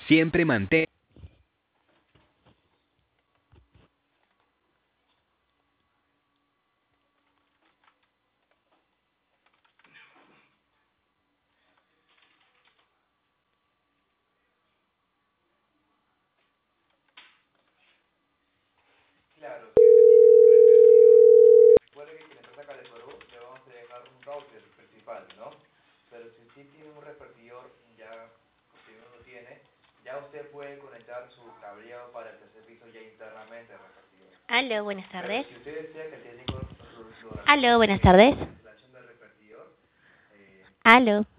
Siempre mantén. Claro, si usted tiene un repetidor, porque recuerde que quien está acá de Perú le vamos a dejar un router principal, ¿no? Pero si usted tiene un repetidor, ya, si uno lo tiene, ya usted puede conectar su cableado para el tercer piso ya internamente al repetidor. Aló, buenas Pero tardes. si usted desea que el técnico lo Aló, buenas realice tardes. la instalación del repetidor, Aló.